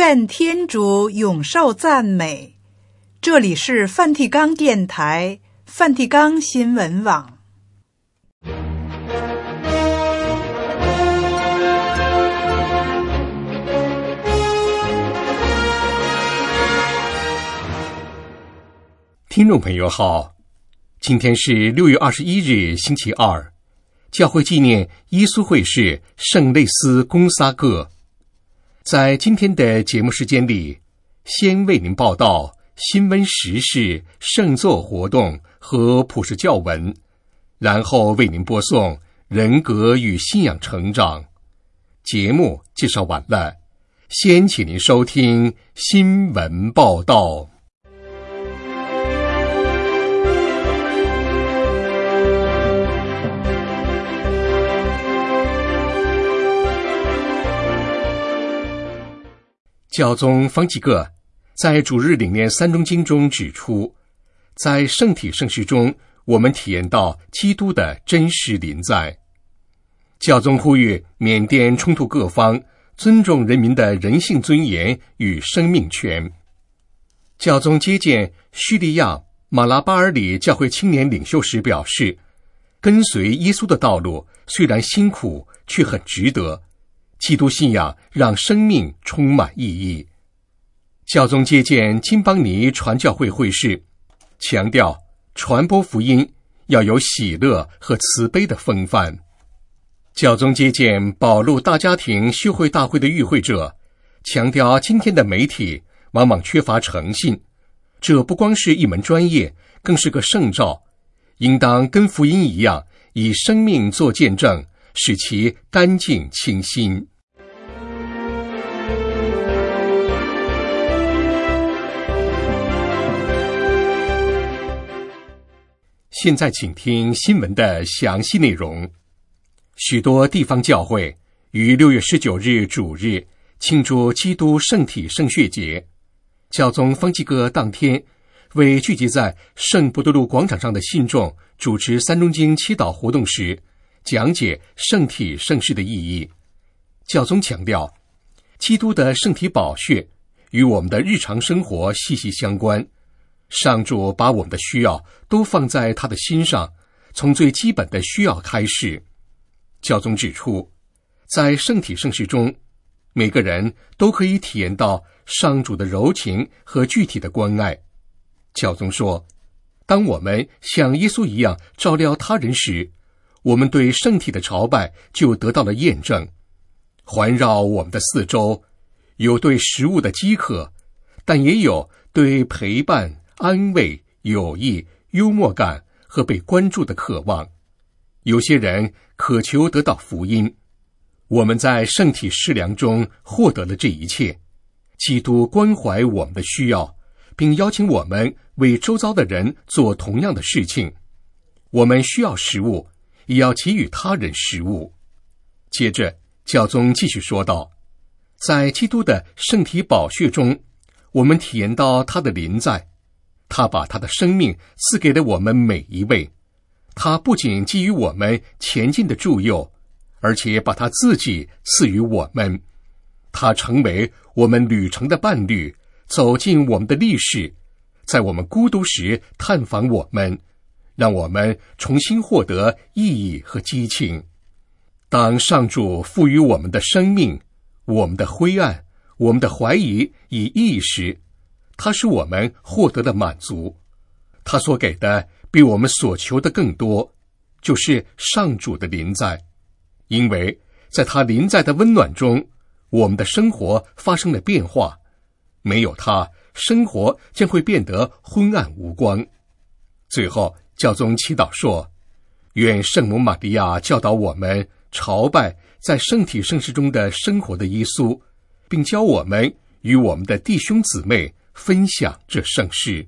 愿天主永受赞美。这里是梵蒂冈电台、梵蒂冈新闻网。 听众朋友好，今天是6月21日星期二，教会纪念耶稣会士圣类斯公撒各。在今天的节目时间里，先为您报道新闻时事、圣座活动和普世教文，然后为您播送人格与信仰成长。节目介绍完了，先请您收听新闻报道。教宗方济各在主日领念三中经中指出，在圣体圣事中，我们体验到基督的真实临在。教宗呼吁缅甸冲突各方尊重人民的人性尊严与生命权。教宗接见叙利亚马拉巴尔里教会青年领袖时表示，跟随耶稣的道路虽然辛苦，却很值得。基督信仰让生命充满意义。教宗接见金邦尼传教会会士，强调传播福音要有喜乐和慈悲的风范。教宗接见保禄大家庭修会大会的与会者，强调今天的媒体往往缺乏诚信，这不光是一门专业，更是个圣召，应当跟福音一样，以生命做见证，使其干净清新。现在请听新闻的详细内容。许多地方教会于6月19日主日庆祝基督圣体圣血节。教宗方济各当天为聚集在圣伯多禄广场上的信众主持三中经祈祷活动时，讲解圣体圣事的意义。教宗强调，基督的圣体宝血与我们的日常生活息息相关。上主把我们的需要都放在他的心上，从最基本的需要开始。教宗指出，在圣体圣事中，每个人都可以体验到上主的柔情和具体的关爱。教宗说，当我们像耶稣一样照料他人时，我们对圣体的朝拜就得到了验证。环绕我们的四周，有对食物的饥渴，但也有对陪伴、安慰、友谊、幽默感和被关注的渴望。有些人渴求得到福音，我们在圣体施粮中获得了这一切。基督关怀我们的需要，并邀请我们为周遭的人做同样的事情。我们需要食物，也要给予他人食物。接着，教宗继续说道，在基督的圣体宝血中，我们体验到他的临在。他把他的生命赐给了我们每一位，他不仅给予我们前进的助佑，而且把他自己赐予我们。他成为我们旅程的伴侣，走进我们的历史，在我们孤独时探访我们，让我们重新获得意义和激情。当上主赋予我们的生命、我们的灰暗、我们的怀疑以意义时，他使我们获得了满足。他所给的比我们所求的更多，就是上主的临在。因为在他临在的温暖中，我们的生活发生了变化。没有他，生活将会变得昏暗无光。最后，教宗祈祷说，愿圣母玛利亚教导我们朝拜在圣体圣事中的生活的耶稣，并教我们与我们的弟兄姊妹分享这圣事。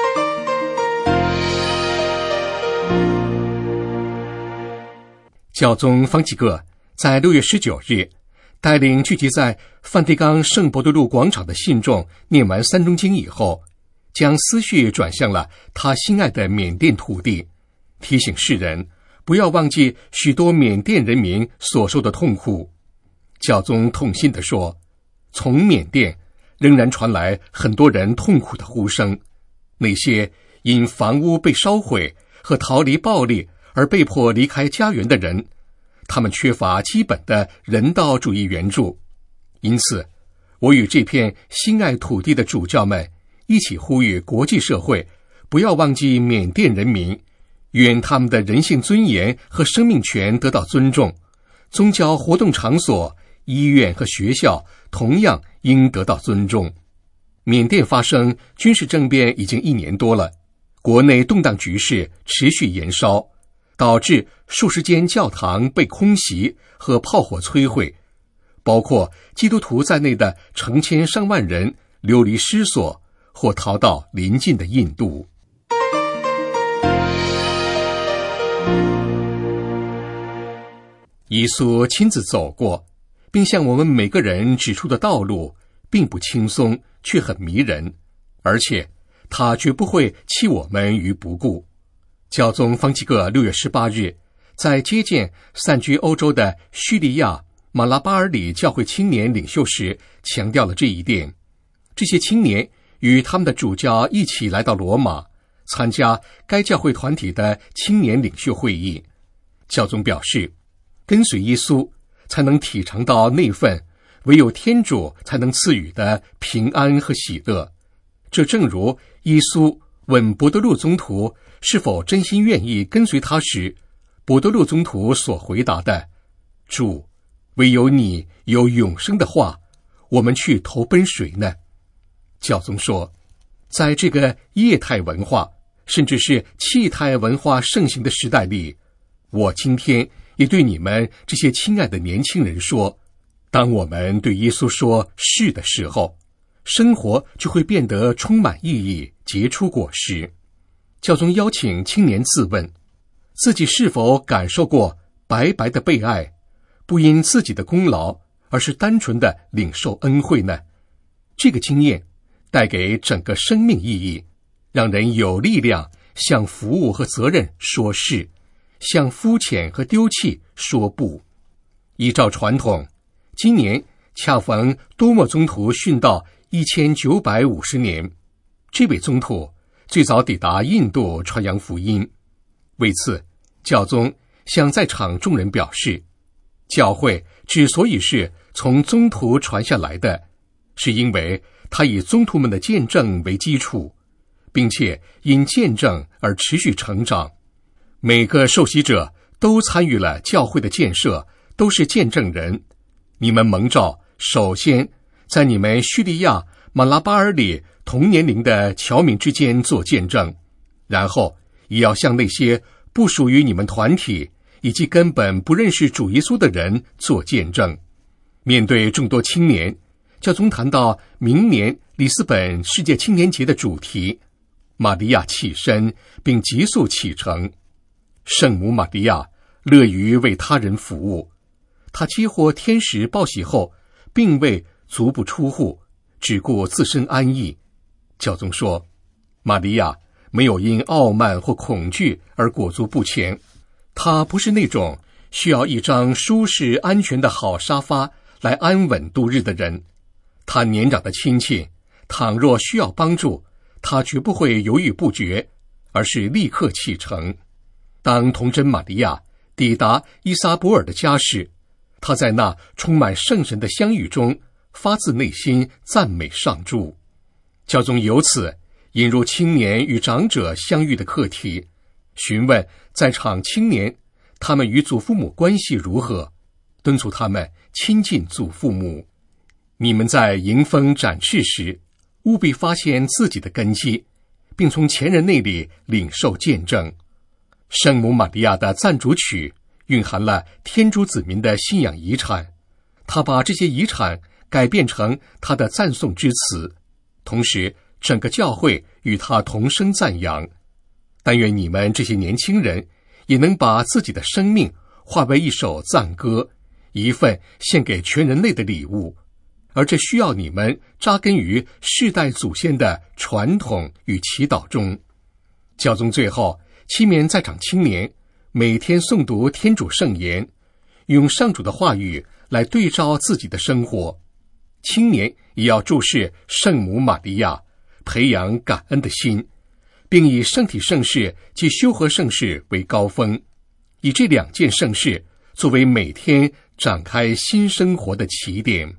教宗方济各在6月19日带领聚集在梵蒂冈圣伯多禄广场的信众念完三中经以后，将思绪转向了他心爱的缅甸土地，提醒世人不要忘记许多缅甸人民所受的痛苦。教宗痛心地说，从缅甸仍然传来很多人痛苦的呼声。那些因房屋被烧毁和逃离暴力而被迫离开家园的人，他们缺乏基本的人道主义援助。因此，我与这片心爱土地的主教们一起呼吁国际社会不要忘记缅甸人民，愿他们的人性尊严和生命权得到尊重。宗教活动场所、医院和学校同样应得到尊重。缅甸发生军事政变已经1年多了，国内动荡局势持续延烧，导致数十间教堂被空袭和炮火摧毁，包括基督徒在内的成千上万人流离失所或逃到邻近的印度。耶稣亲自走过，并向我们每个人指出的道路并不轻松，却很迷人，而且他绝不会弃我们于不顾。教宗方济各6月18日在接见散居欧洲的叙利亚马拉巴尔里教会青年领袖时强调了这一点。这些青年与他们的主教一起来到罗马，参加该教会团体的青年领袖会议。教宗表示，跟随耶稣才能体尝到那份唯有天主才能赐予的平安和喜乐。这正如耶稣问伯多禄宗徒是否真心愿意跟随他时，伯多禄宗徒所回答的：主，唯有你有永生的话，我们去投奔谁呢？教宗说，在这个业态文化甚至是气态文化盛行的时代里，我今天也对你们这些亲爱的年轻人说，当我们对耶稣说是的时候，生活就会变得充满意义，结出果实。教宗邀请青年自问，自己是否感受过白白的被爱，不因自己的功劳，而是单纯的领受恩惠呢？这个经验带给整个生命意义，让人有力量向服务和责任说是，向肤浅和丢弃说不。依照传统，今年恰逢多默宗徒殉道1950年，这位宗徒最早抵达印度传扬福音。为此，教宗向在场众人表示，教会之所以是从宗徒传下来的，是因为他以宗徒们的见证为基础，并且因见证而持续成长。每个受洗者都参与了教会的建设，都是见证人。你们蒙召，首先在你们叙利亚马拉巴尔里同年龄的侨民之间做见证，然后也要向那些不属于你们团体以及根本不认识主耶稣的人做见证。面对众多青年，教宗谈到明年里斯本世界青年节的主题，玛利亚起身并急速启程。圣母玛利亚乐于为他人服务，她接获天使报喜后，并未足不出户，只顾自身安逸。教宗说，玛利亚没有因傲慢或恐惧而裹足不前，她不是那种需要一张舒适安全的好沙发来安稳度日的人。她年长的亲戚倘若需要帮助，她绝不会犹豫不决，而是立刻启程。当童贞玛利亚抵达伊撒伯尔的家时，她在那充满圣神的相遇中发自内心赞美上主。教宗由此引入青年与长者相遇的课题，询问在场青年他们与祖父母关系如何，敦促他们亲近祖父母。你们在迎风展翅时，务必发现自己的根基，并从前人那里领受见证。圣母玛利亚的赞主曲蕴含了天主子民的信仰遗产，他把这些遗产改变成他的赞颂之词，同时整个教会与他同声赞扬。但愿你们这些年轻人也能把自己的生命化为一首赞歌，一份献给全人类的礼物，而这需要你们扎根于世代祖先的传统与祈祷中。教宗最后期勉在场青年每天诵读天主圣言，用上主的话语来对照自己的生活。 青年也要注视圣母玛利亚，培养感恩的心，并以圣体圣事及修和圣事为高峰，以这2件圣事作为每天展开新生活的起点。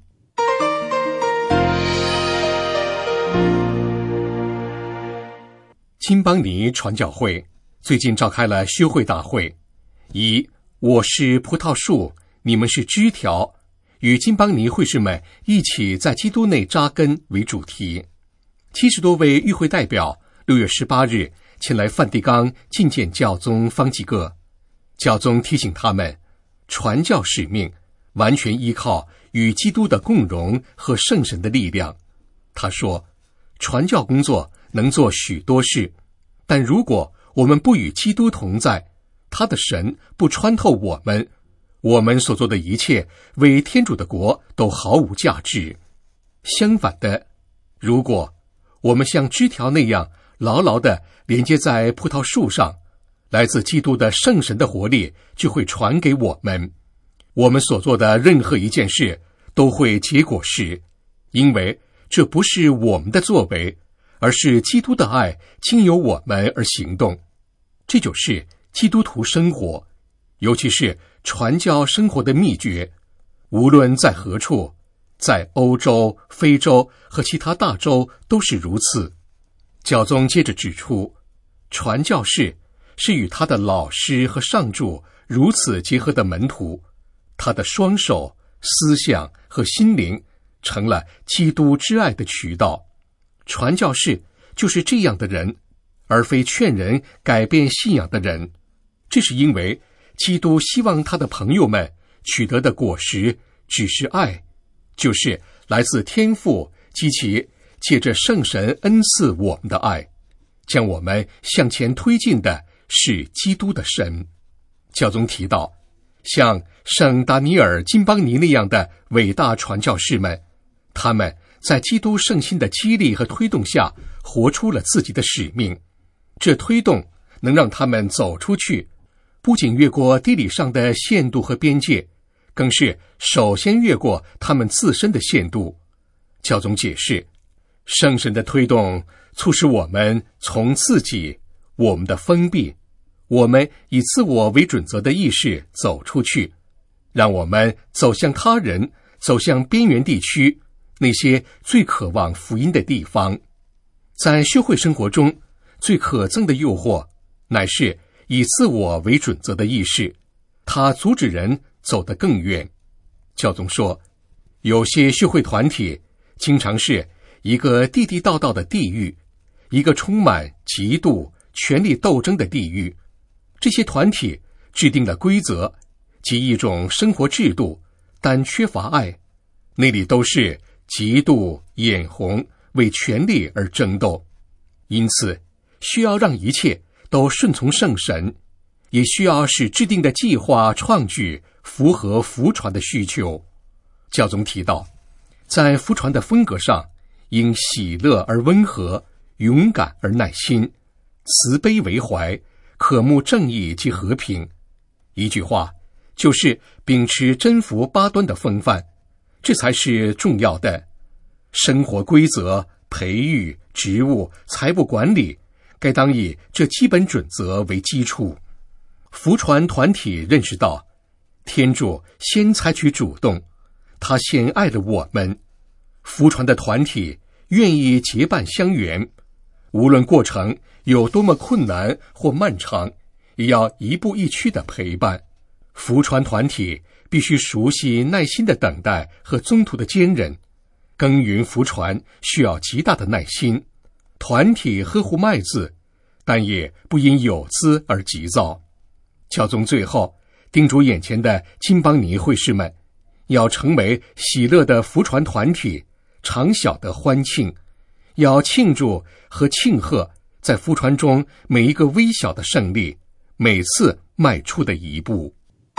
金邦尼传教会最近召开了修会大会，以我是葡萄树，你们是枝条，与金邦尼会士们一起在基督内扎根为主题。70多位与会代表6月18日前来梵蒂冈觐见教宗方济各。教宗提醒他们，传教使命完全依靠与基督的共融和圣神的力量。他说，传教工作能做许多事，但如果我们不与基督同在，他的神不穿透我们所做的一切为天主的国都毫无价值。相反的，如果我们像枝条那样牢牢地连接在葡萄树上，来自基督的圣神的活力就会传给我们，我们所做的任何一件事都会结果实，因为这不是我们的作为，而是基督的爱经由我们而行动。这就是基督徒生活，尤其是传教生活的秘诀，无论在何处，在欧洲、非洲和其他大洲都是如此。教宗接着指出，传教士是与他的老师和上主如此结合的门徒，他的双手、思想和心灵成了基督之爱的渠道。传教士就是这样的人，而非劝人改变信仰的人。这是因为基督希望他的朋友们取得的果实只是爱，就是来自天父及其借着圣神恩赐我们的爱，将我们向前推进的是基督的神。教宗提到，像圣达尼尔·金邦尼那样的伟大传教士们，他们在基督圣心的激励和推动下活出了自己的使命，这推动能让他们走出去，不仅越过地理上的限度和边界，更是首先越过他们自身的限度。教宗解释，圣神的推动促使我们从自己、我们的封闭、我们以自我为准则的意识走出去，让我们走向他人，走向边缘地区，那些最渴望福音的地方。在修会生活中，最可憎的诱惑乃是以自我为准则的意识，它阻止人走得更远。教宗说，有些修会团体经常是一个地地道道的地狱，一个充满嫉妒、权力斗争的地狱。这些团体制定了规则及一种生活制度，但缺乏爱，那里都是嫉妒、眼红，为权力而争斗。因此需要让一切都顺从圣神，也需要使制定的计划创举符合福传的需求。教宗提到，在福传的风格上，应喜乐而温和，勇敢而耐心，慈悲为怀，渴慕正义及和平。一句话，就是秉持真福八端的风范，这才是重要的。生活规则、培育、职务、财务管理，该当以这基本准则为基础。福传团体认识到，天主先采取主动，他先爱了我们。福传的团体愿意结伴相援，无论过程有多么困难或漫长，也要一步一趋的陪伴。福传团体必须熟悉耐心的等待和中途的坚忍。耕耘福传需要极大的耐心，团体呵护麦子，但也不因有资而急躁。教宗最后叮嘱眼前的金邦尼会士们，要成为喜乐的福传团体，常晓得欢庆，要庆祝和庆贺在福传中每一个微小的胜利，每次迈出的一步。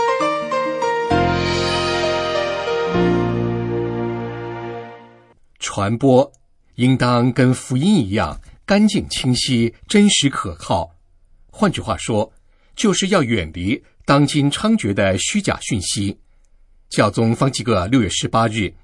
传播应当跟福音一样干净清晰、真实可靠。换句话说，就是要远离当今猖獗的虚假讯息。教宗方济各6月18日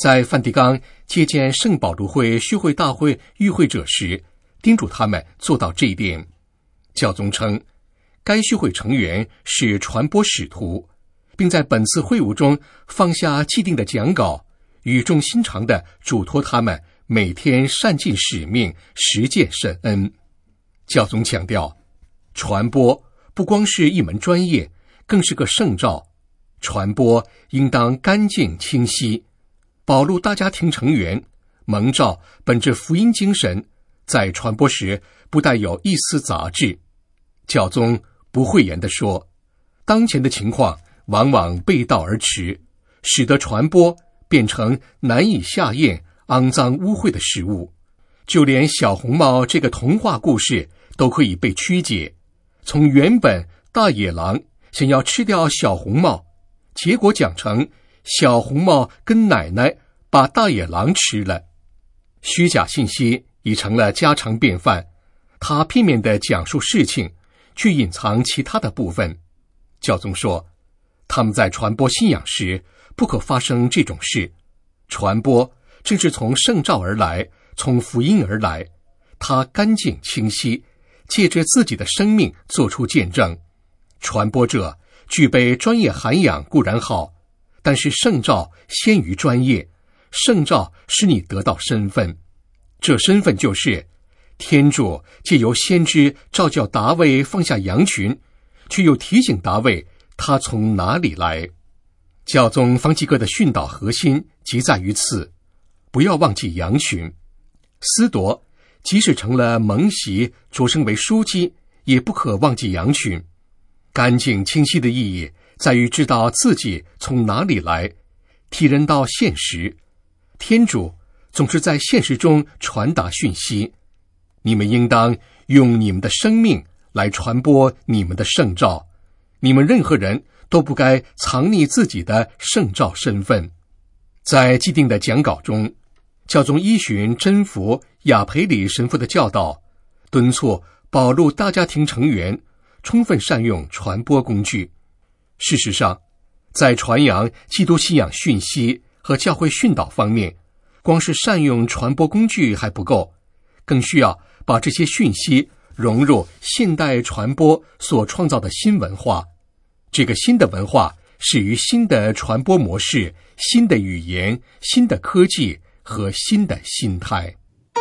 在梵蒂冈接见圣保禄会续会大会与会者时，叮嘱他们做到这一点。教宗称，该续会成员是传播使徒，并在本次会晤中放下既定的讲稿，语重心长地嘱托他们每天善尽使命，实践圣恩。教宗强调，传播不光是一门专业，更是个圣召。传播应当干净清晰。保禄大家庭成员蒙召本着福音精神，在传播时不带有一丝杂质。教宗不讳言地说，当前的情况往往背道而驰，使得传播变成难以下咽、肮脏污秽的事物。就连小红帽这个童话故事都可以被曲解，从原本大野狼想要吃掉小红帽，结果讲成小红帽跟奶奶把大野狼吃了。虚假信息已成了家常便饭，他片面地讲述事情，却隐藏其他的部分。教宗说，他们在传播信仰时不可发生这种事。传播正是从圣召而来，从福音而来，它干净清晰，借着自己的生命做出见证。传播者具备专业涵养固然好，但是圣召先于专业，圣召使你得到身份。这身份就是天主借由先知召叫达味放下羊群，却又提醒达味他从哪里来。教宗方济各的训导核心即在于此，不要忘记羊群。司铎即使成了蒙袭擢升为枢机，也不可忘记羊群。干净清晰的意义在于知道自己从哪里来，体认到现实。天主总是在现实中传达讯息，你们应当用你们的生命来传播你们的圣召。你们任何人都不该藏匿自己的圣召身份。在既定的讲稿中，教宗依循真福亚培里神父的教导，敦促保禄大家庭成员充分善用传播工具。事实上，在传扬基督信仰讯息和教会训导方面，光是善用传播工具还不够，更需要把这些讯息融入现代传播所创造的新文化。这个新的文化始于新的传播模式、新的语言、新的科技和新的心态。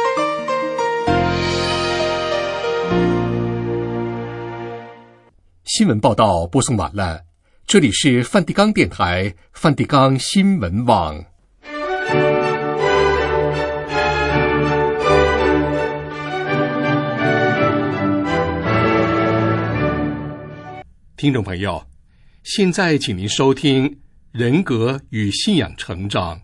新闻报道播送完了，这里是梵蒂冈电台梵蒂冈新闻网。听众朋友，现在请您收听人格与信仰成长。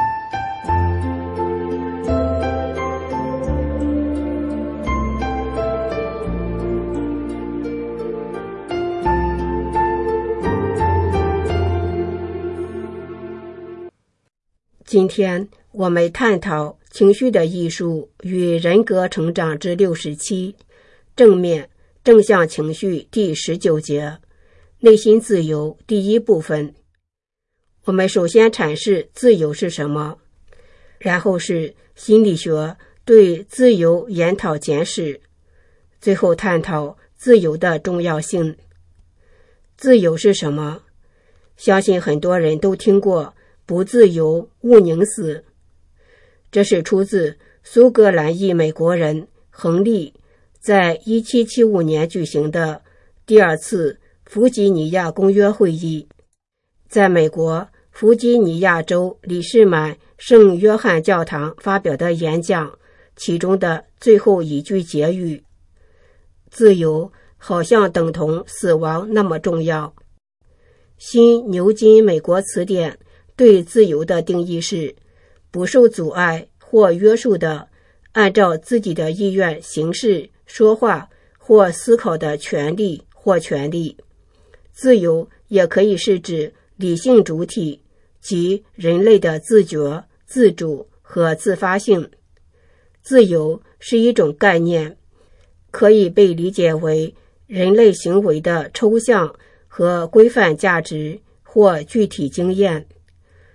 今天我们探讨情绪的艺术与人格成长之67，正面正向情绪第19节，内心自由第一部分。我们首先阐释自由是什么，然后是心理学对自由研讨简史，最后探讨自由的重要性。自由是什么？相信很多人都听过不自由勿宁死，这是出自苏格兰裔美国人亨利在1775年举行的第二次弗吉尼亚公约会议，在美国弗吉尼亚州里士满圣约翰教堂发表的演讲，其中的最后一句结语：自由好像等同死亡那么重要。新牛津美国词典对自由的定义是不受阻碍或约束的按照自己的意愿行事、说话或思考的权利或权利。自由也可以是指理性主体，即人类的自觉、自主和自发性。自由是一种概念，可以被理解为人类行为的抽象和规范价值或具体经验。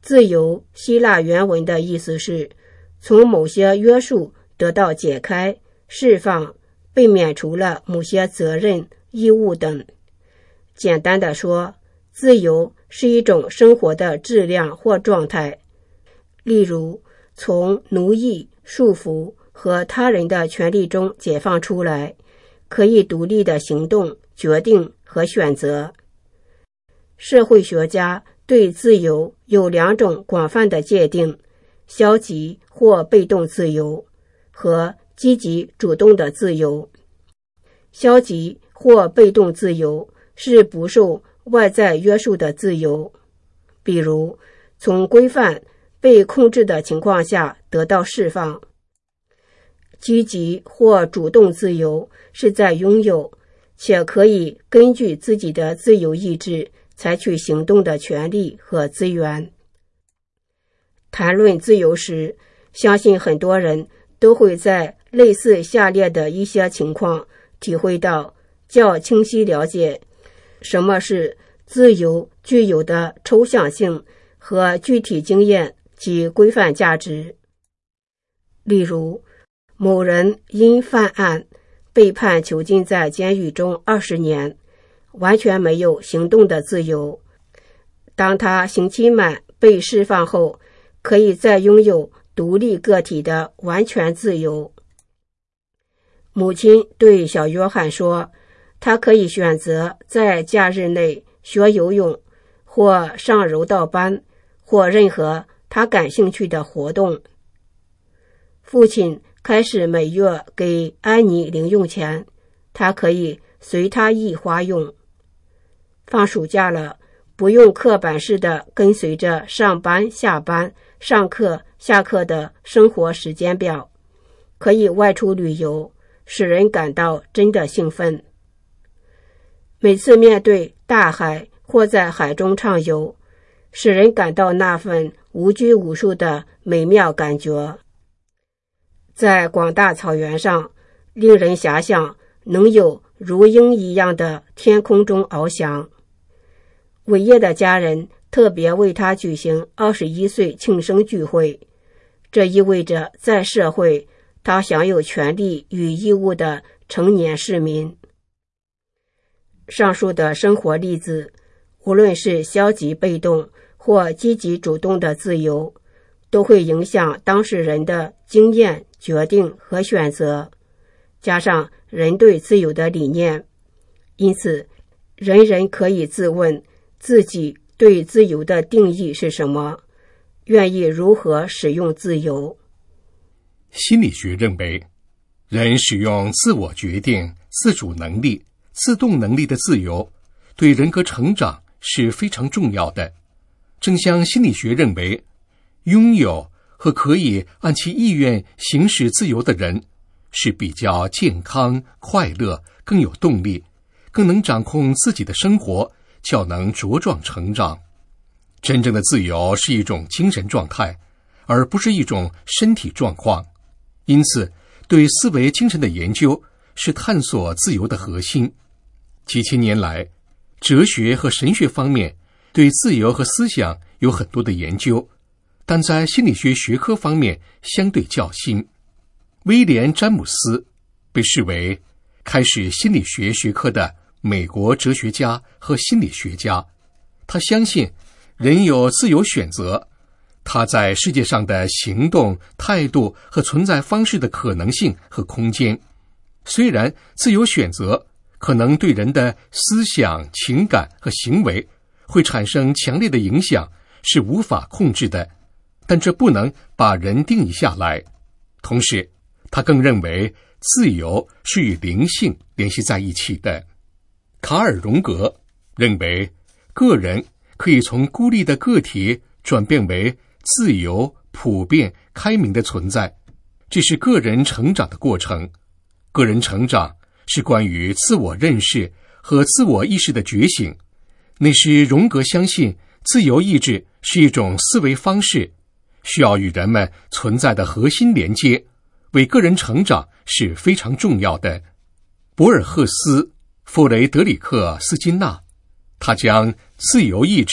自由希腊原文的意思是从某些约束得到解开、释放，被免除了某些责任、义务等。简单的说，自由是一种生活的质量或状态，例如从奴役、束缚和他人的权利中解放出来，可以独立的行动、决定和选择。社会学家对自由有两种广泛的界定：消极或被动自由和积极主动的自由。消极或被动自由是不受外在约束的自由，比如从规范、被控制的情况下得到释放。积极或主动自由是在拥有且可以根据自己的自由意志采取行动的权利和资源。谈论自由时，相信很多人都会在类似下列的一些情况体会到较清晰了解什么是自由具有的抽象性和具体经验及规范价值。例如，某人因犯案被判囚禁在监狱中20年，完全没有行动的自由。当他刑期满被释放后，可以再拥有独立个体的完全自由。母亲对小约翰说，他可以选择在假日内学游泳，或上柔道班，或任何他感兴趣的活动。父亲开始每月给安妮零用钱，他可以随他意花用。放暑假了，不用刻板式的跟随着上班、下班、上课、下课的生活时间表，可以外出旅游，使人感到真的兴奋。每次面对大海或在海中畅游，使人感到那份无拘无束的美妙感觉。在广大草原上，令人遐想能有如鹰一样的天空中翱翔。伟业的家人特别为他举行21岁庆生聚会，这意味着在社会他享有权利与义务的成年市民。上述的生活例子，无论是消极被动或积极主动的自由，都会影响当事人的经验、决定和选择，加上人对自由的理念。因此，人人可以自问自己对自由的定义是什么，愿意如何使用自由。 心理学认为，人使用自我决定、自主能力、自动能力的自由，对人格成长是非常重要的。正像心理学认为，拥有和可以按其意愿行使自由的人，是比较健康、快乐、更有动力，更能掌控自己的生活，较能茁壮成长。真正的自由是一种精神状态，而不是一种身体状况。因此，对思维精神的研究是探索自由的核心。几千年来，哲学和神学方面对自由和思想有很多的研究，但在心理学学科方面相对较新。威廉·詹姆斯被视为开始心理学学科的美国哲学家和心理学家。他相信人有自由选择，他在世界上的行动、态度和存在方式的可能性和空间。虽然自由选择可能对人的思想、情感和行为会产生强烈的影响，是无法控制的，但这不能把人定义下来。同时，他更认为自由是与灵性联系在一起的。卡尔·荣格认为，个人可以从孤立的个体转变为自由、普遍、开明的存在，这是个人成长的过程。个人成长是关于自我认识和自我意识的觉醒，那是荣格相信自由意志是一种思维方式，需要与人们存在的核心连接，为个人成长是非常重要的。博尔赫斯·弗雷德里克·斯金纳，他将自由意志、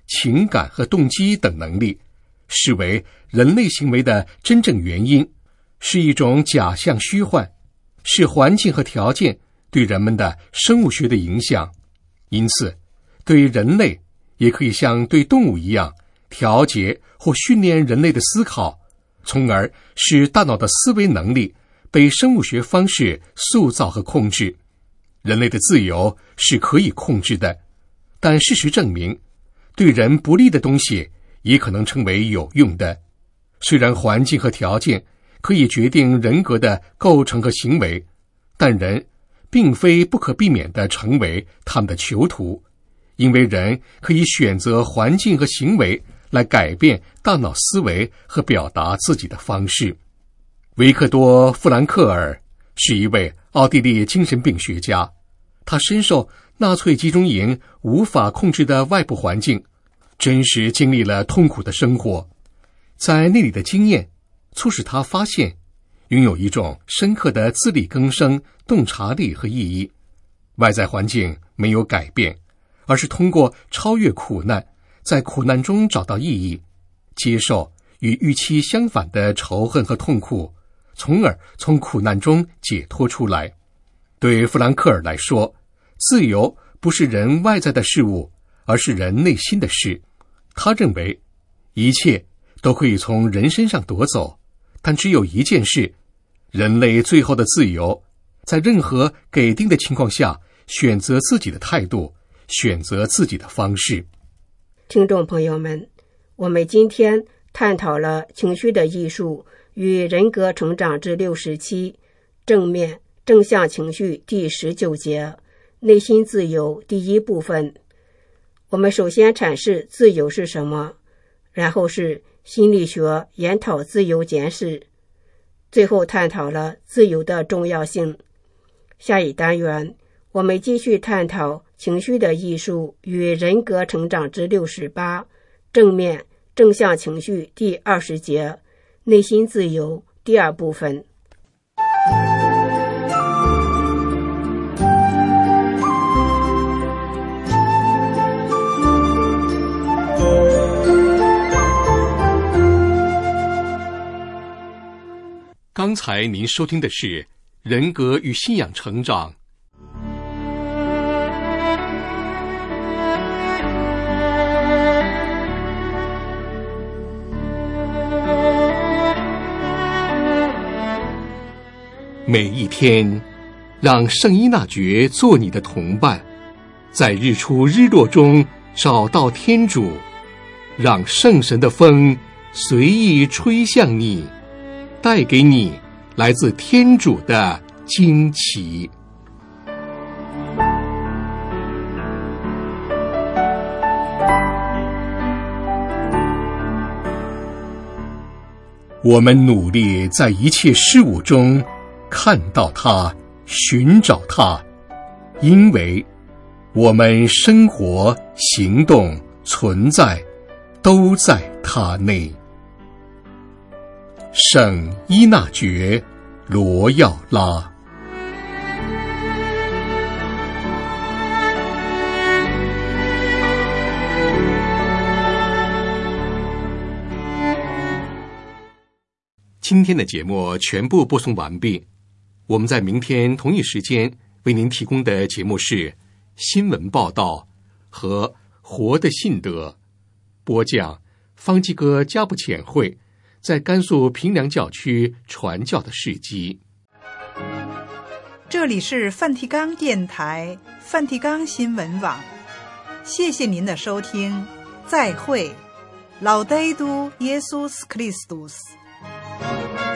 情感和动机等能力视为人类行为的真正原因，是一种假象虚幻，是环境和条件对人们的生物学的影响。因此，对人类也可以像对动物一样调节或训练人类的思考，从而使大脑的思维能力被生物学方式塑造和控制。人类的自由是可以控制的，但事实证明，对人不利的东西也可能成为有用的。虽然环境和条件可以决定人格的构成和行为，但人并非不可避免地成为他们的囚徒，因为人可以选择环境和行为来改变大脑思维和表达自己的方式。维克多·弗兰克尔是一位奥地利精神病学家，他深受纳粹集中营无法控制的外部环境，真实经历了痛苦的生活。在那里的经验促使他发现拥有一种深刻的自力更生、洞察力和意义。外在环境没有改变，而是通过超越苦难，在苦难中找到意义，接受与预期相反的仇恨和痛苦，从而从苦难中解脱出来。对弗兰克尔来说，自由不是人外在的事物，而是人内心的事。他认为一切都可以从人身上夺走，但只有一件事，人类最后的自由，在任何给定的情况下选择自己的态度，选择自己的方式。 听众朋友们，我们今天探讨了情绪的艺术与人格成长之67，正面正向情绪第19节，内心自由第一部分。我们首先阐释自由是什么，然后是心理学研讨自由检视，最后探讨了自由的重要性。下一单元我们继续探讨情绪的艺术与人格成长之68，正面正向情绪第20节，内心自由第二部分。 刚才您收听的是人格与信仰成长。每一天，让圣依纳爵做你的同伴，在日出日落中找到天主，让圣神的风随意吹向你，带给你来自天主的惊奇。我们努力在一切事物中看到它，寻找它，因为我们生活、行动、存在都在它内。圣依纳爵·罗耀拉。今天的节目全部播送完毕，我们在明天同一时间为您提供的节目是新闻报道和活的信德，播讲方济各加布遣会在甘肃平凉教区传教的事迹。 这里是梵蒂冈电台梵蒂冈新闻网，谢谢您的收听，再会。Laudetur Jesus Christus。